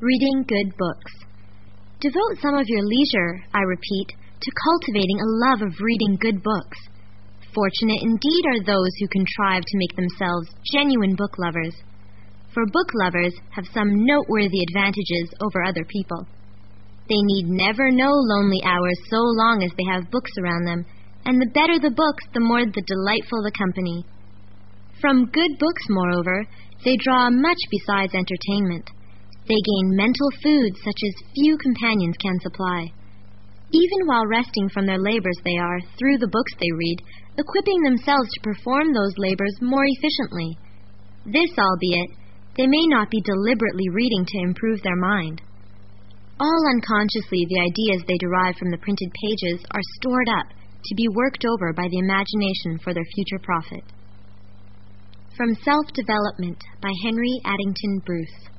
Reading good books. Devote some of your leisure, I repeat, to cultivating a love of reading good books. Fortunate indeed are those who contrive to make themselves genuine book lovers, for book lovers have some noteworthy advantages over other people. They need never know lonely hours so long as they have books around them, and the better the books, the more the delightful the company. From good books, moreover, they draw much besides entertainment. They gain mental food such as few companions can supply. Even while resting from their labors they are, through the books they read, equipping themselves to perform those labors more efficiently. This, albeit, they may not be deliberately reading to improve their mind. All unconsciously the ideas they derive from the printed pages are stored up to be worked over by the imagination for their future profit. From Self-Development by Henry Addington Bruce.